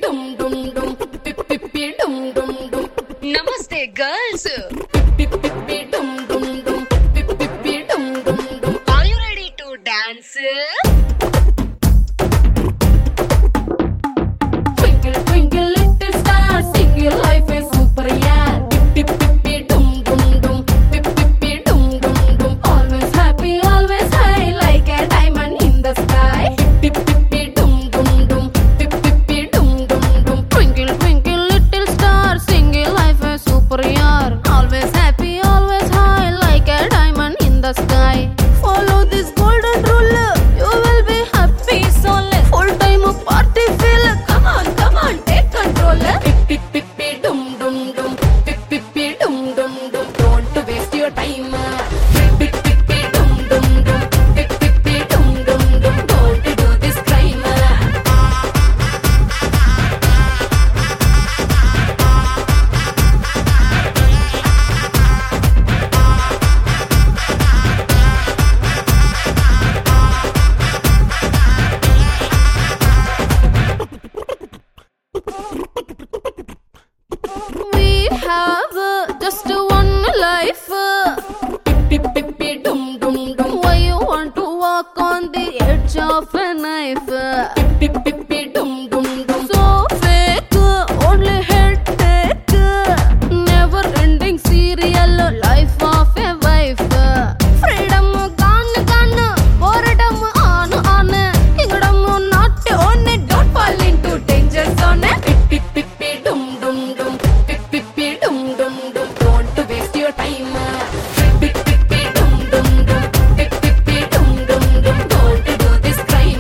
Namaste, girls. Are you ready to dance? Twinkle, twinkle, little star, sing your life is super, yeah. Pip, pip, pip, dum, dum, dum. Pip, pip, pip, dum, dum, dum. Always happy, always high, like a diamond in the sky. Pip, pip, pip, dum, dum, dum. Pip, pip, pip, dum, dum, dum. Twinkle, twinkle, little star, sing your life is super, yeah. Always happy, always high, like a diamond in the sky. Follow this golden rule, you will be happy, so let's full time party feel. Come on, take control. Pip, pip, pip, dum, dum, dum. Pip, pip, pip, dum, dum, dum. Don't waste your time. Pip, pip, pip, dum, dum, dum. Pip, pip, pip, dum, dum, dum. Don't do this crime. We have just one life. Pip, pip, pip, dum, dum, dum. Why you want to walk on the edge of a knife? Pip, pip, pip, dum, dum, dum. So fake, only headache. Never ending serial life of a wife. Freedom gone, boredom on. Kingdom not on. Don't fall into danger zone. Pip, pip, pip, dum, dum, dum. Pip, pip, pip, dum, dum, dum. Don't waste your time. Pip, pip, pip, dum, dum, dum. Pip, pip, pip, dum, dum, dum. Don't do this crime.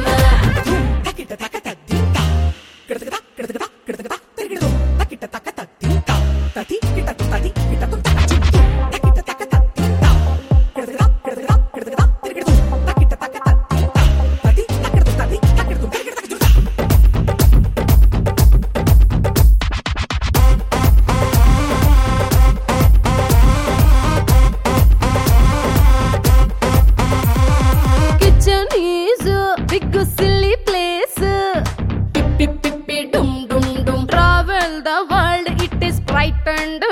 Kitchen is a big silly place. Pip, pip, pip, pip, dum, dum, dum. Travel the world, it is bright and